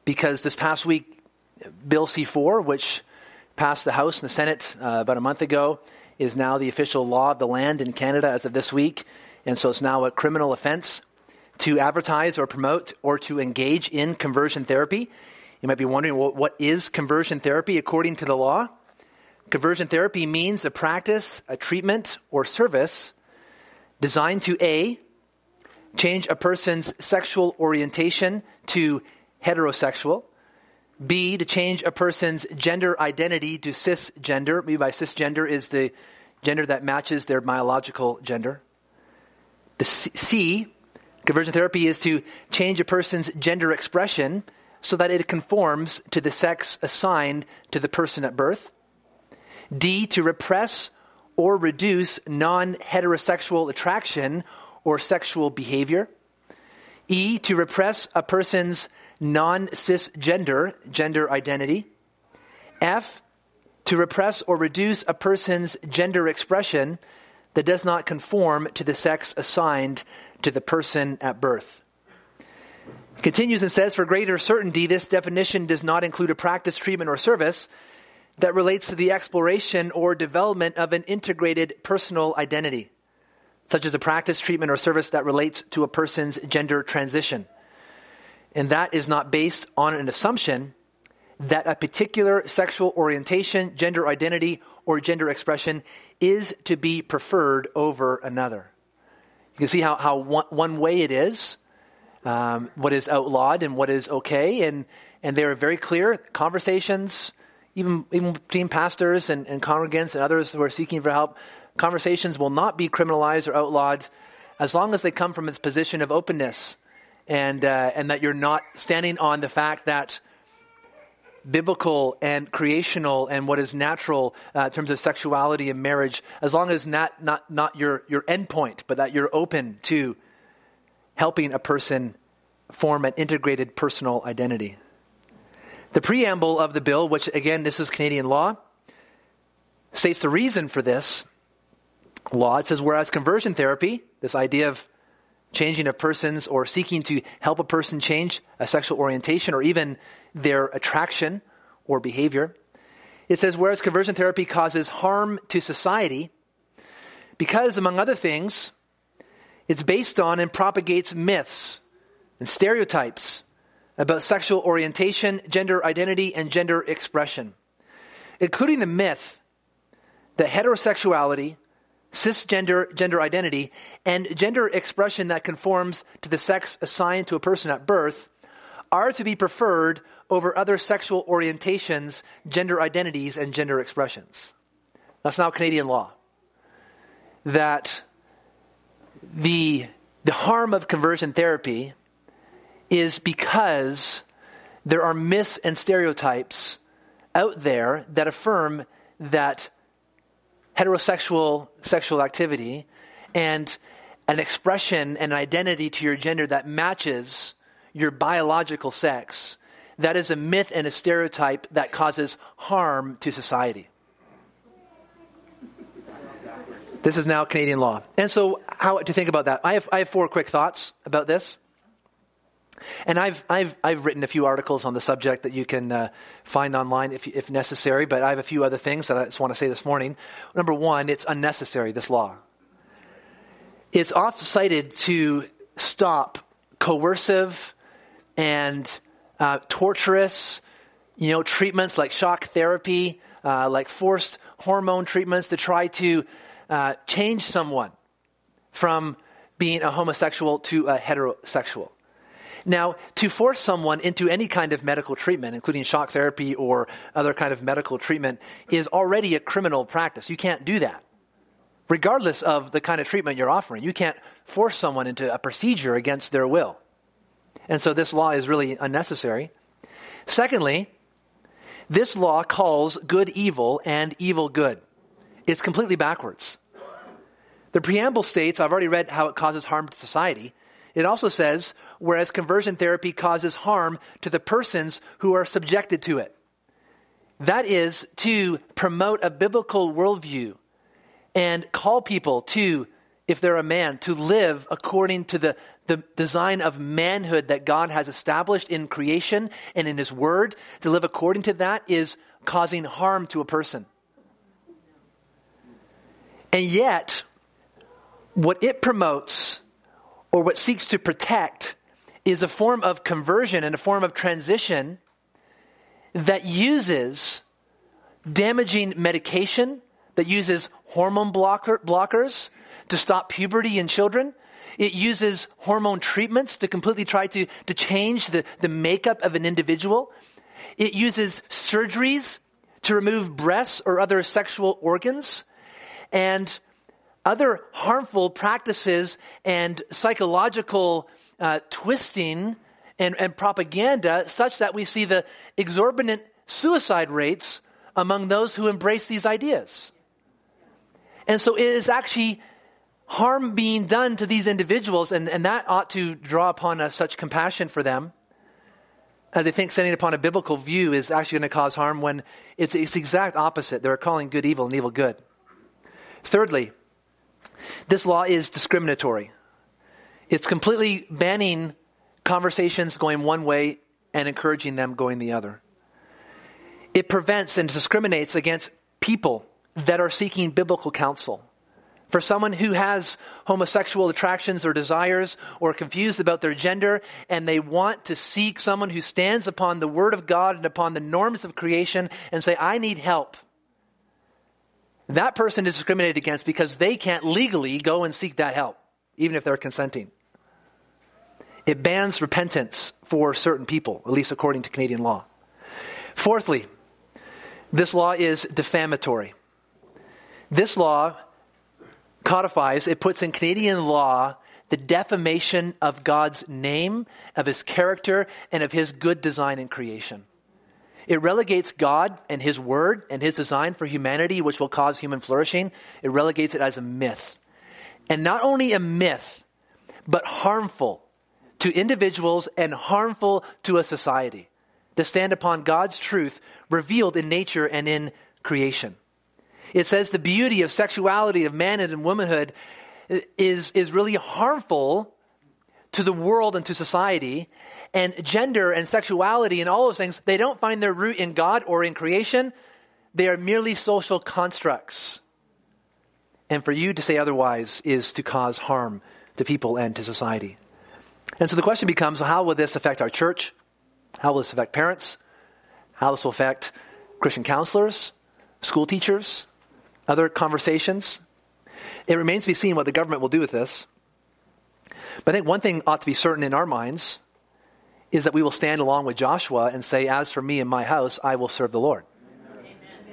because this past week, Bill C-4, which passed the House and the Senate about a month ago, is now the official law of the land in Canada as of this week. And so it's now a criminal offense to advertise or promote or to engage in conversion therapy. You might be wondering, well, what is conversion therapy according to the law? Conversion therapy means a practice, a treatment, or service designed to A, change a person's sexual orientation to heterosexual, B, to change a person's gender identity to cisgender. Maybe by cisgender is the gender that matches their biological gender. The C, conversion therapy is to change a person's gender expression so that it conforms to the sex assigned to the person at birth. D, to repress or reduce non-heterosexual attraction or sexual behavior. E, to repress a person's non-cisgender gender identity. F, to repress or reduce a person's gender expression that does not conform to the sex assigned to the person at birth. It continues and says, for greater certainty, this definition does not include a practice, treatment, or service that relates to the exploration or development of an integrated personal identity, such as a practice, treatment, or service that relates to a person's gender transition. And that is not based on an assumption that a particular sexual orientation, gender identity, or gender expression is to be preferred over another. You can see how one way it is, what is outlawed and what is okay, and they are very clear. Conversations, even between pastors and congregants and others who are seeking for help, conversations will not be criminalized or outlawed as long as they come from its position of openness, and that you're not standing on the fact that biblical and creational and what is natural in terms of sexuality and marriage, as long as not your end point, but that you're open to helping a person form an integrated personal identity. The preamble of the bill, which again, this is Canadian law, states the reason for this law. It says, whereas conversion therapy, this idea of changing a person's or seeking to help a person change a sexual orientation or even their attraction or behavior. It says, whereas conversion therapy causes harm to society because, among other things, it's based on and propagates myths and stereotypes about sexual orientation, gender identity, and gender expression, including the myth that heterosexuality, cisgender gender identity, and gender expression that conforms to the sex assigned to a person at birth are to be preferred over other sexual orientations, gender identities, and gender expressions. That's now Canadian law. That the harm of conversion therapy is because there are myths and stereotypes out there that affirm that heterosexual sexual activity and an expression and an identity to your gender that matches your biological sex, that is a myth and a stereotype that causes harm to society. This is now Canadian law. And so how to think about that? I have 4 quick thoughts about this. And I've written a few articles on the subject that you can find online if necessary, but I have a few other things that I just want to say this morning. Number 1, it's unnecessary, this law. It's oft cited to stop coercive and torturous, treatments like shock therapy, like forced hormone treatments to try to change someone from being a homosexual to a heterosexual. Now, to force someone into any kind of medical treatment, including shock therapy or other kind of medical treatment, is already a criminal practice. You can't do that, regardless of the kind of treatment you're offering. You can't force someone into a procedure against their will. And so this law is really unnecessary. Secondly, this law calls good evil and evil good. It's completely backwards. The preamble states, I've already read how it causes harm to society. It also says, whereas conversion therapy causes harm to the persons who are subjected to it. That is to promote a biblical worldview and call people to, if they're a man, to live according to the the design of manhood that God has established in creation and in his word, to live according to that, is causing harm to a person. And yet, what it promotes, or what seeks to protect, is a form of conversion and a form of transition that uses damaging medication, that uses hormone blockers to stop puberty in children. It uses hormone treatments to completely try to change the makeup of an individual. It uses surgeries to remove breasts or other sexual organs, and other harmful practices and psychological twisting and propaganda, such that we see the exorbitant suicide rates among those who embrace these ideas. And so it is actually harm being done to these individuals, and that ought to draw upon us such compassion for them, as I think standing upon a biblical view is actually going to cause harm, when it's the exact opposite. They're calling good evil and evil good. Thirdly, this law is discriminatory. It's completely banning conversations going one way and encouraging them going the other. It prevents and discriminates against people that are seeking biblical counsel. For someone who has homosexual attractions or desires, or confused about their gender, and they want to seek someone who stands upon the word of God and upon the norms of creation and say, I need help, that person is discriminated against because they can't legally go and seek that help, even if they're consenting. It bans repentance for certain people, at least according to Canadian law. Fourthly, this law is defamatory. This law codifies, it puts in Canadian law the defamation of God's name, of his character, and of his good design in creation. It relegates God and his word and his design for humanity, which will cause human flourishing. It relegates it as a myth. And not only a myth, but harmful to individuals and harmful to a society, to stand upon God's truth revealed in nature and in creation. It says the beauty of sexuality, of manhood and womanhood, is really harmful to the world and to society. And gender and sexuality and all those things, they don't find their root in God or in creation. They are merely social constructs. And for you to say otherwise is to cause harm to people and to society. And so the question becomes, how will this affect our church? How will this affect parents? How this will affect Christian counselors, school teachers, other conversations? It remains to be seen what the government will do with this. But I think one thing ought to be certain in our minds is that we will stand along with Joshua and say, as for me and my house, I will serve the Lord. Amen.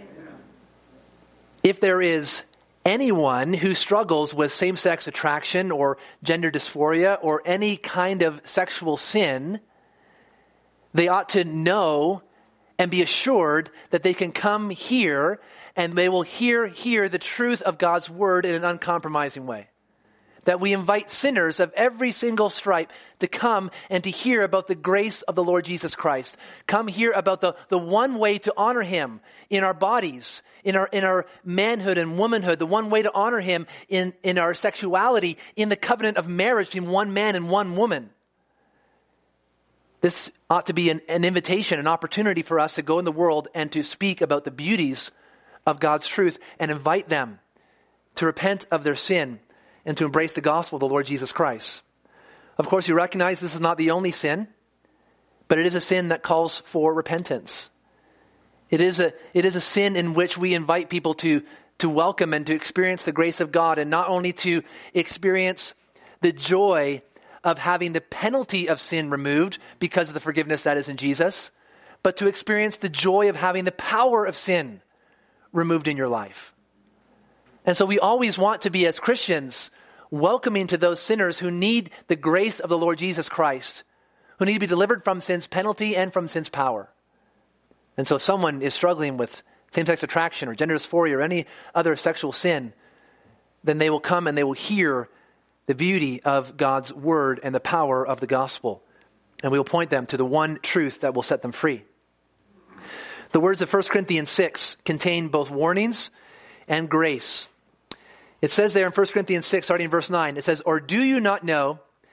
If there is anyone who struggles with same-sex attraction or gender dysphoria or any kind of sexual sin, they ought to know and be assured that they can come here and they will hear the truth of God's word in an uncompromising way. That we invite sinners of every single stripe to come and to hear about the grace of the Lord Jesus Christ. Come hear about the one way to honor him in our bodies, in our manhood and womanhood, the one way to honor him in our sexuality, in the covenant of marriage between one man and one woman. This ought to be an invitation, an opportunity for us to go in the world and to speak about the beauties of God's truth and invite them to repent of their sin and to embrace the gospel of the Lord Jesus Christ. Of course, you recognize this is not the only sin, but it is a sin that calls for repentance. It is a sin in which we invite people to welcome and to experience the grace of God, and not only to experience the joy of having the penalty of sin removed because of the forgiveness that is in Jesus, but to experience the joy of having the power of sin removed in your life. And so we always want to be, as Christians, welcoming to those sinners who need the grace of the Lord Jesus Christ, who need to be delivered from sin's penalty and from sin's power. And so if someone is struggling with same-sex attraction or gender dysphoria or any other sexual sin, then they will come and they will hear the beauty of God's word and the power of the gospel. And we will point them to the one truth that will set them free. The words of 1 Corinthians 6 contain both warnings and grace. It says there in 1 Corinthians 6, starting in verse 9, it says, "Or do you not know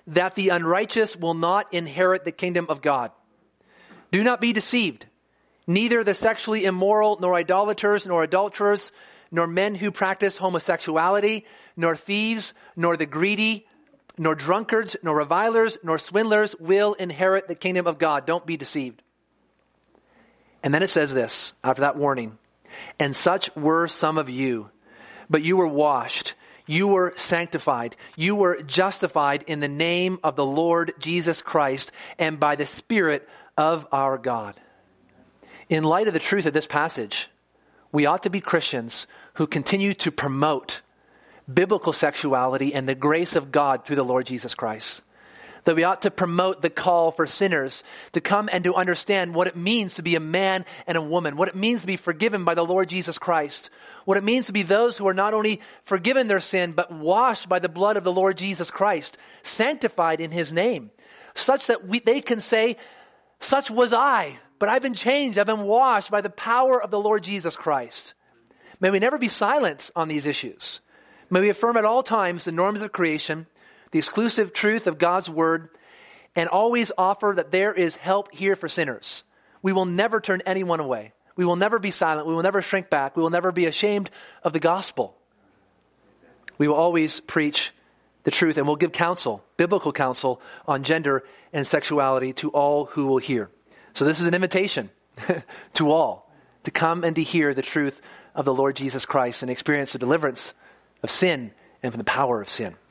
that the unrighteous will not inherit the kingdom of God. Do not be deceived. Neither the sexually immoral, nor idolaters, nor adulterers, nor men who practice homosexuality, nor thieves, nor the greedy, nor drunkards, nor revilers, nor swindlers will inherit the kingdom of God. Don't be deceived. And then it says this, after that warning, and such were some of you, but you were washed, you were sanctified, you were justified in the name of the Lord Jesus Christ and by the Spirit of our God. In light of the truth of this passage, we ought to be Christians who continue to promote biblical sexuality and the grace of God through the Lord Jesus Christ. That we ought to promote the call for sinners to come and to understand what it means to be a man and a woman, what it means to be forgiven by the Lord Jesus Christ, what it means to be those who are not only forgiven their sin, but washed by the blood of the Lord Jesus Christ, sanctified in his name, such that they can say, such was I, but I've been changed, I've been washed by the power of the Lord Jesus Christ. May we never be silent on these issues. May we affirm at all times the norms of creation, the exclusive truth of God's word, and always offer that there is help here for sinners. We will never turn anyone away. We will never be silent. We will never shrink back. We will never be ashamed of the gospel. We will always preach the truth, and we'll give counsel, biblical counsel, on gender and sexuality to all who will hear. So this is an invitation to all to come and to hear the truth of the Lord Jesus Christ and experience the deliverance of sin and from the power of sin.